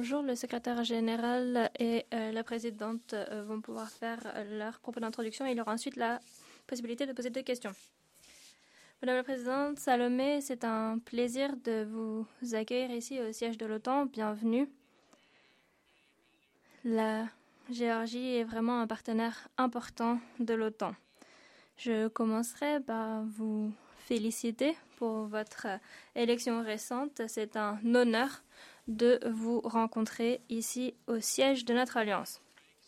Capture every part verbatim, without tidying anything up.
Bonjour, le secrétaire général et euh, la présidente euh, vont pouvoir faire euh, leur propos d'introduction et il y aura ensuite la possibilité de poser deux questions. Madame la Présidente, Salomé, c'est un plaisir de vous accueillir ici au siège de l'OTAN. Bienvenue. La Géorgie est vraiment un partenaire important de l'OTAN. Je commencerai par vous féliciter pour votre élection récente. C'est un honneur de vous rencontrer ici au siège de notre alliance.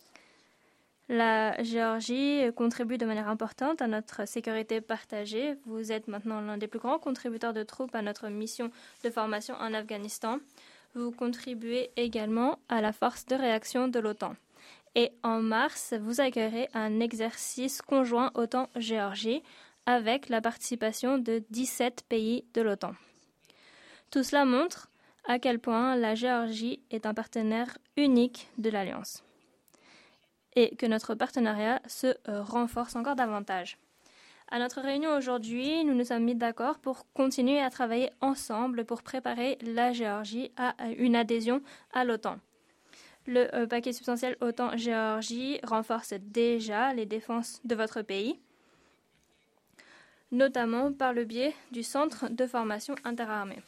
La Géorgie contribue de manière importante à notre sécurité partagée. Vous êtes maintenant l'un des plus grands contributeurs de troupes à notre mission de formation en Afghanistan. Vous contribuez également à la force de réaction de l'OTAN. Et en mars, vous accueillerez un exercice conjoint OTAN-Géorgie avec la participation de dix-sept pays de l'OTAN. Tout cela montre à quel point la Géorgie est un partenaire unique de l'Alliance et que notre partenariat se renforce encore davantage. À notre réunion aujourd'hui, nous nous sommes mis d'accord pour continuer à travailler ensemble pour préparer la Géorgie à une adhésion à l'OTAN. Le euh, paquet substantiel OTAN-Géorgie renforce déjà les défenses de votre pays, notamment par le biais du Centre de formation interarmée.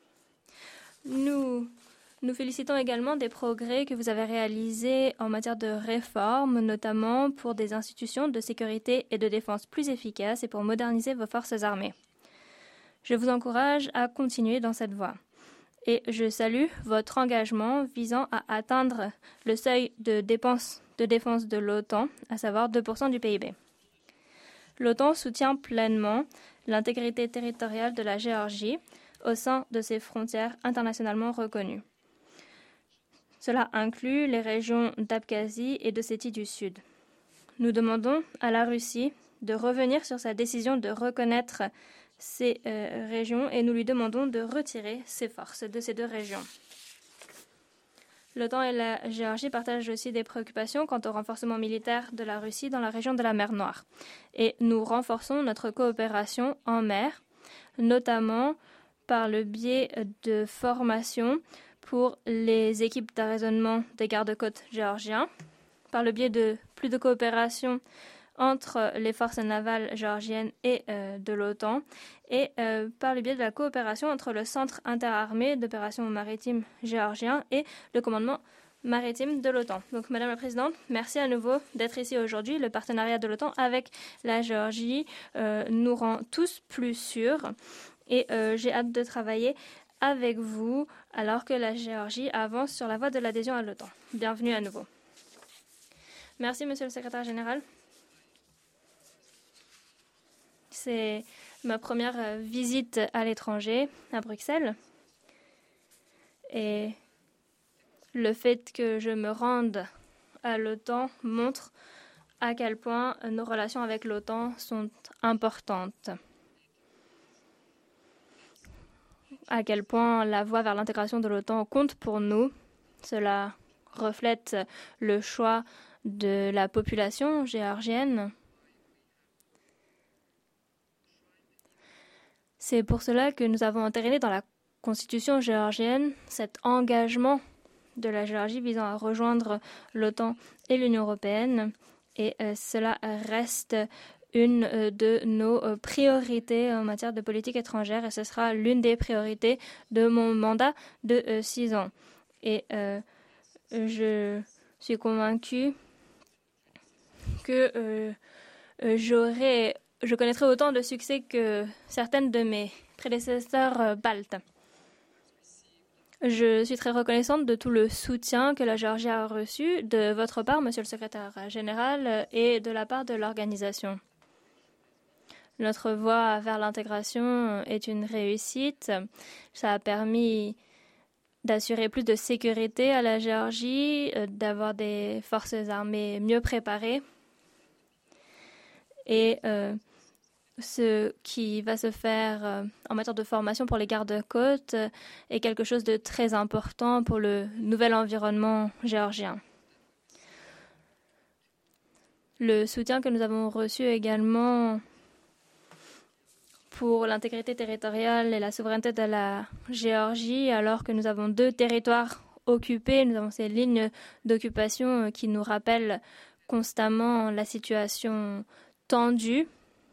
Nous nous félicitons également des progrès que vous avez réalisés en matière de réforme, notamment pour des institutions de sécurité et de défense plus efficaces et pour moderniser vos forces armées. Je vous encourage à continuer dans cette voie. Et je salue votre engagement visant à atteindre le seuil de dépenses de défense de l'OTAN, à savoir deux pour cent du P I B. L'OTAN soutient pleinement l'intégrité territoriale de la Géorgie au sein de ses frontières internationalement reconnues. Cela inclut les régions d'Abkhazie et d'Ossétie du Sud. Nous demandons à la Russie de revenir sur sa décision de reconnaître ces euh, régions et nous lui demandons de retirer ses forces de ces deux régions. L'OTAN et la Géorgie partagent aussi des préoccupations quant au renforcement militaire de la Russie dans la région de la mer Noire. Et nous renforçons notre coopération en mer, notamment par le biais de formations pour les équipes d'arraisonnement des gardes-côtes géorgiens, par le biais de plus de coopération entre les forces navales géorgiennes et euh, de l'OTAN et euh, par le biais de la coopération entre le Centre interarmé d'opérations maritimes géorgien et le commandement maritime de l'OTAN. Donc, Madame la Présidente, merci à nouveau d'être ici aujourd'hui. Le partenariat de l'OTAN avec la Géorgie euh, nous rend tous plus sûrs et euh, j'ai hâte de travailler avec vous alors que la Géorgie avance sur la voie de l'adhésion à l'OTAN. Bienvenue à nouveau. Merci, Monsieur le Secrétaire général. C'est ma première visite à l'étranger, à Bruxelles. Et le fait que je me rende à l'OTAN montre à quel point nos relations avec l'OTAN sont importantes. À quel point la voie vers l'intégration de l'OTAN compte pour nous. Cela reflète le choix de la population géorgienne. C'est pour cela que nous avons entériné dans la constitution géorgienne cet engagement de la Géorgie visant à rejoindre l'OTAN et l'Union européenne. Et euh, cela reste une euh, de nos euh, priorités en matière de politique étrangère et ce sera l'une des priorités de mon mandat de euh, six ans. Et euh, je suis convaincue que euh, euh, j'aurai Je connaîtrai autant de succès que certaines de mes prédécesseurs euh, baltes. Je suis très reconnaissante de tout le soutien que la Géorgie a reçu de votre part, Monsieur le Secrétaire général, et de la part de l'organisation. Notre voie vers l'intégration est une réussite. Ça a permis d'assurer plus de sécurité à la Géorgie, d'avoir des forces armées mieux préparées. Et euh, ce qui va se faire euh, en matière de formation pour les gardes-côtes euh, est quelque chose de très important pour le nouvel environnement géorgien. Le soutien que nous avons reçu également pour l'intégrité territoriale et la souveraineté de la Géorgie, alors que nous avons deux territoires occupés. Nous avons ces lignes d'occupation qui nous rappellent constamment la situation tendue,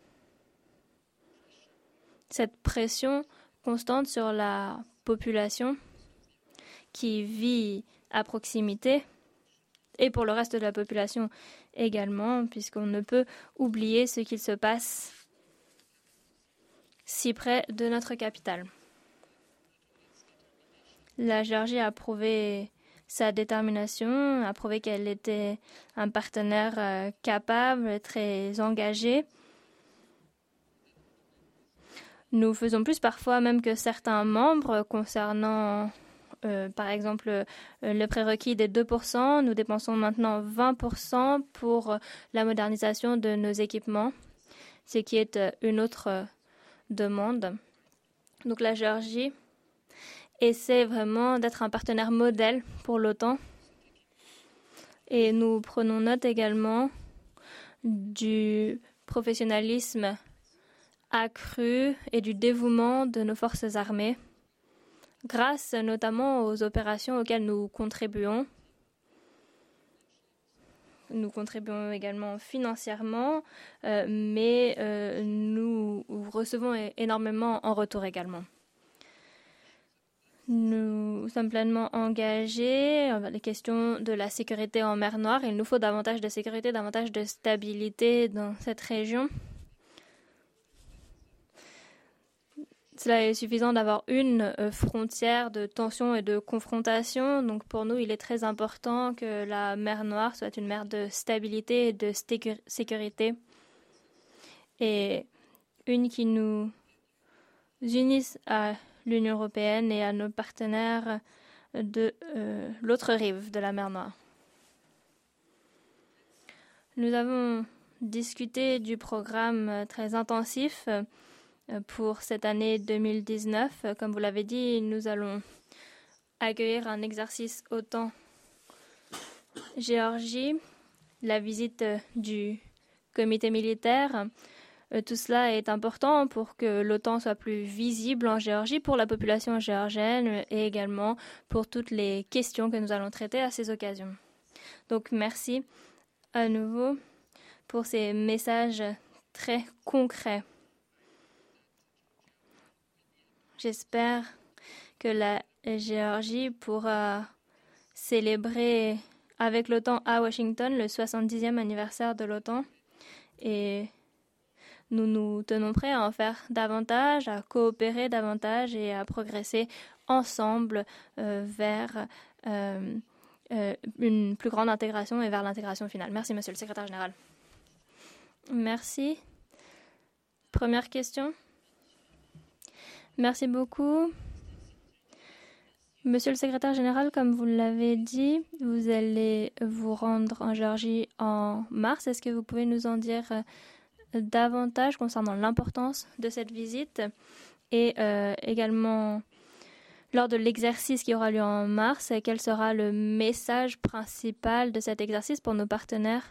cette pression constante sur la population qui vit à proximité et pour le reste de la population également, puisqu'on ne peut oublier ce qu'il se passe si près de notre capitale. La Géorgie a prouvé sa détermination, a prouvé qu'elle était un partenaire euh, capable, très engagé. Nous faisons plus parfois même que certains membres concernant, euh, par exemple, euh, le prérequis des deux pour cent. Nous dépensons maintenant vingt pour cent pour la modernisation de nos équipements, ce qui est euh, une autre euh, demande. Donc la Géorgie essaie vraiment d'être un partenaire modèle pour l'OTAN. Et nous prenons note également du professionnalisme accru et du dévouement de nos forces armées, grâce notamment aux opérations auxquelles nous contribuons. Nous contribuons également financièrement, euh, mais euh, nous recevons énormément en retour également. Nous sommes pleinement engagés dans les questions de la sécurité en mer Noire. Il nous faut davantage de sécurité, davantage de stabilité dans cette région. Cela est suffisant d'avoir une frontière de tension et de confrontation. Donc pour nous, il est très important que la mer Noire soit une mer de stabilité et de sécurité. Et une qui nous unisse à l'Union européenne et à nos partenaires de euh, l'autre rive de la mer Noire. Nous avons discuté du programme très intensif pour cette année deux mille dix-neuf. Comme vous l'avez dit, nous allons accueillir un exercice OTAN Géorgie, la visite du comité militaire. Tout cela est important pour que l'OTAN soit plus visible en Géorgie pour la population géorgienne et également pour toutes les questions que nous allons traiter à ces occasions. Donc merci à nouveau pour ces messages très concrets. J'espère que la Géorgie pourra célébrer avec l'OTAN à Washington le soixante-dixième anniversaire de l'OTAN et nous nous tenons prêts à en faire davantage, à coopérer davantage et à progresser ensemble euh, vers euh, euh, une plus grande intégration et vers l'intégration finale. Merci, Monsieur le Secrétaire général. Merci. Première question. Merci beaucoup. Monsieur le Secrétaire général, comme vous l'avez dit, vous allez vous rendre en Géorgie en mars. Est-ce que vous pouvez nous en dire davantage concernant l'importance de cette visite et euh, également lors de l'exercice qui aura lieu en mars, quel sera le message principal de cet exercice pour nos partenaires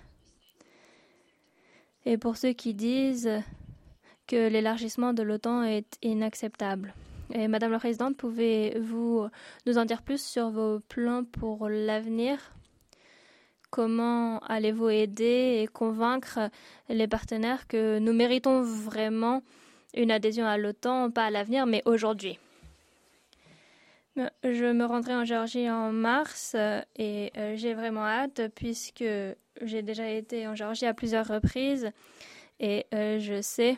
et pour ceux qui disent que l'élargissement de l'OTAN est inacceptable? Et Madame la Présidente, pouvez-vous nous en dire plus sur vos plans pour l'avenir? Comment allez-vous aider et convaincre les partenaires que nous méritons vraiment une adhésion à l'OTAN, pas à l'avenir, mais aujourd'hui? Je me rendrai en Géorgie en mars et j'ai vraiment hâte puisque j'ai déjà été en Géorgie à plusieurs reprises et je sais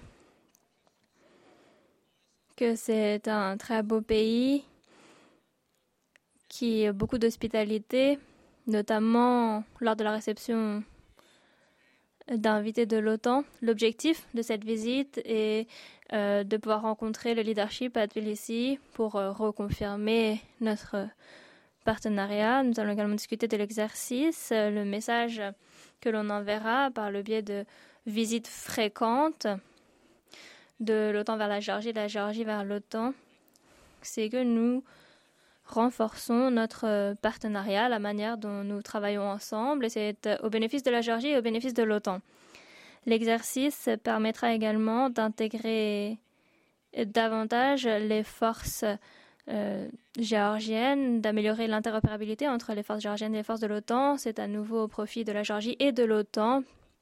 que c'est un très beau pays qui a beaucoup d'hospitalité, notamment lors de la réception d'invités de l'OTAN. L'objectif de cette visite est euh, de pouvoir rencontrer le leadership à Tbilissi pour euh, reconfirmer notre partenariat. Nous allons également discuter de l'exercice, euh, le message que l'on enverra par le biais de visites fréquentes de l'OTAN vers la Géorgie, de la Géorgie vers l'OTAN. C'est que nous renforçons notre partenariat, la manière dont nous travaillons ensemble, et c'est au bénéfice de la Géorgie et au bénéfice de l'OTAN. L'exercice permettra également d'intégrer davantage les forces euh, géorgienne d'améliorer l'interopérabilité entre les forces géorgiennes et les forces de l'OTAN. C'est à nouveau au profit de la Géorgie et de l'OTAN.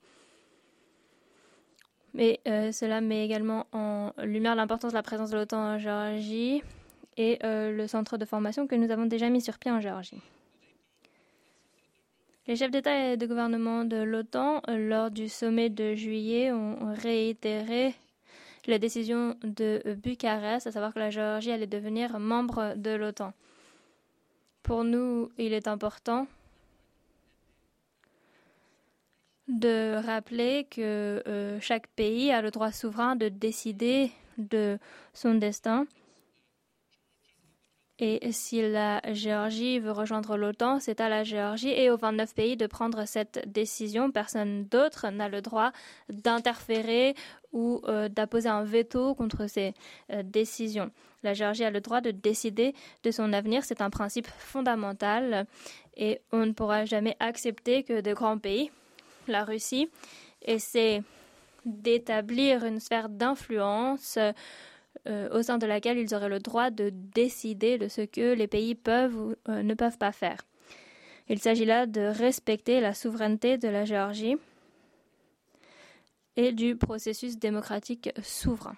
Mais euh, cela met également en lumière l'importance de la présence de l'OTAN en Géorgie et euh, le centre de formation que nous avons déjà mis sur pied en Géorgie. Les chefs d'État et de gouvernement de l'OTAN, euh, lors du sommet de juillet, ont réitéré la décision de Bucarest, à savoir que la Géorgie allait devenir membre de l'OTAN. Pour nous, il est important de rappeler que euh, chaque pays a le droit souverain de décider de son destin. Et si la Géorgie veut rejoindre l'OTAN, c'est à la Géorgie et aux vingt-neuf pays de prendre cette décision. Personne d'autre n'a le droit d'interférer ou euh, d'apposer un veto contre ces euh, décisions. La Géorgie a le droit de décider de son avenir. C'est un principe fondamental et on ne pourra jamais accepter que de grands pays, la Russie, essaie d'établir une sphère d'influence euh, au sein de laquelle ils auraient le droit de décider de ce que les pays peuvent ou euh, ne peuvent pas faire. Il s'agit là de respecter la souveraineté de la Géorgie et du processus démocratique souverain.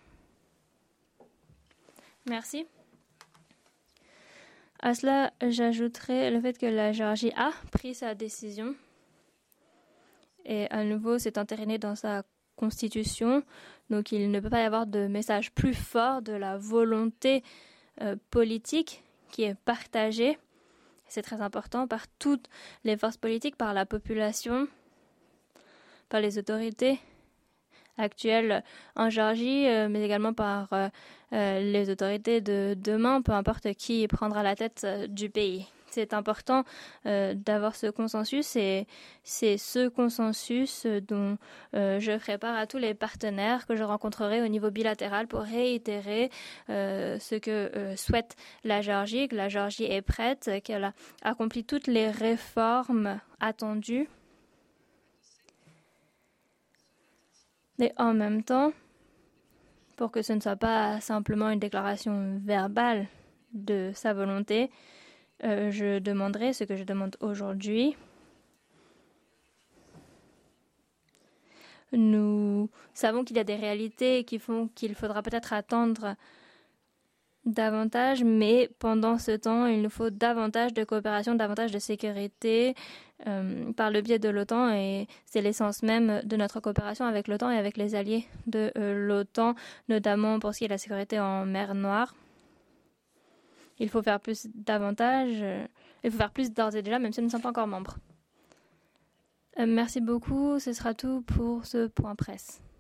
Merci. À cela, j'ajouterai le fait que la Géorgie a pris sa décision et à nouveau c'est entériné dans sa constitution. Donc il ne peut pas y avoir de message plus fort de la volonté euh, politique qui est partagée. C'est très important par toutes les forces politiques, par la population, par les autorités actuelles en Géorgie, euh, mais également par euh, euh, les autorités de demain, peu importe qui prendra la tête euh, du pays. C'est important euh, d'avoir ce consensus et c'est ce consensus dont euh, je ferai part à tous les partenaires que je rencontrerai au niveau bilatéral pour réitérer euh, ce que euh, souhaite la Géorgie, que la Géorgie est prête, qu'elle a accompli toutes les réformes attendues. Et en même temps, pour que ce ne soit pas simplement une déclaration verbale de sa volonté, Euh, je demanderai ce que je demande aujourd'hui. Nous savons qu'il y a des réalités qui font qu'il faudra peut-être attendre davantage, mais pendant ce temps, il nous faut davantage de coopération, davantage de sécurité euh, par le biais de l'OTAN et c'est l'essence même de notre coopération avec l'OTAN et avec les alliés de euh, l'OTAN, notamment pour ce qui est de la sécurité en mer Noire. Il faut faire plus davantage. Euh, il faut faire plus d'ores et déjà, même si nous ne sommes pas encore membres. Euh, merci beaucoup. Ce sera tout pour ce point presse.